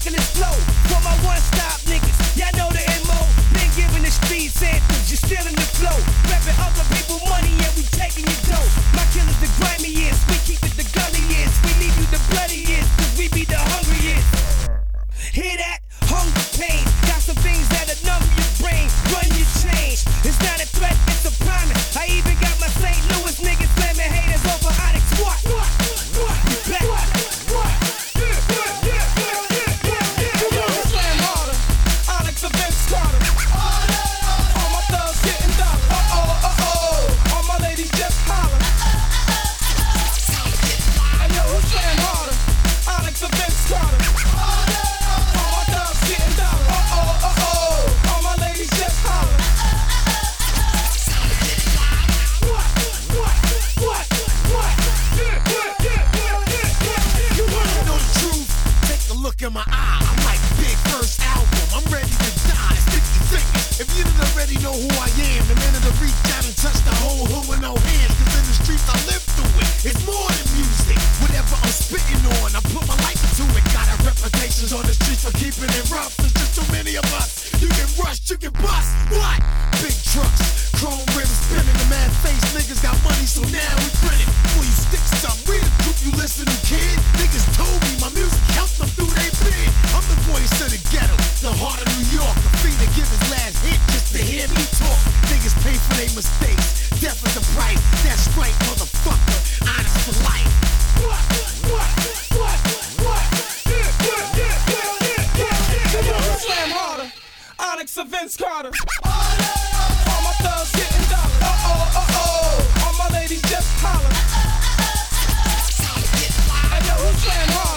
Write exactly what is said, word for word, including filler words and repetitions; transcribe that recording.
ridiculous flow. For my one-stop niggas, y'all know the M O. Been giving the streets anthems, you're stealing the flow. Rapping other people money and we taking your dough. My killers the grimiest, we keep it the gunniest. We leave you the bloodiest, cause we be the hungriest. Hear that? Hunger pain. Got some things that'll numb your brain, run your change. It's not a threat, it's a promise. I even got my Saint Louis niggas slamming haters over Onyx. What? What? What? You back? What? What? Yeah, yeah, yeah, yeah, yeah, yeah. You wanna slam harder? Onyx or Vince Carter? All my thugs getting dollars. Uh oh, uh oh. All my ladies just holler. Hey yo, who slam harder? Onyx or Vince Carter? In my eye, I'm like big first album. I'm ready to die. Stick your fingers. If you didn't already know who I am, the man to reach out and touch the whole hood with no hands. Cause in the streets I live through it. It's more than music. Whatever I'm spitting on, I put my life into it. Got a reputation on the streets for keeping it rough. There's just too many of us. You get rushed, you get bust. What? Big trucks, chrome rims spinning. The mad face niggas got money, so now we grinning. Before you stick something, we the group you listen to, kid. Niggas told me my music helped them through their bid. I'm the voice of the ghetto, the heart of New York. The fiend to give his last hit just to hear me talk. Niggas pay for their mistakes. Death is the price. That's right, motherfucker. Honest for life. What? What? What? What? Yeah, yeah, yeah, yeah, yeah, yeah. You wanna slam harder? Onyx or Vince Carter? All my thugs getting dollars. Uh oh, uh oh. All my ladies just holler. Hey yo, who slam harder?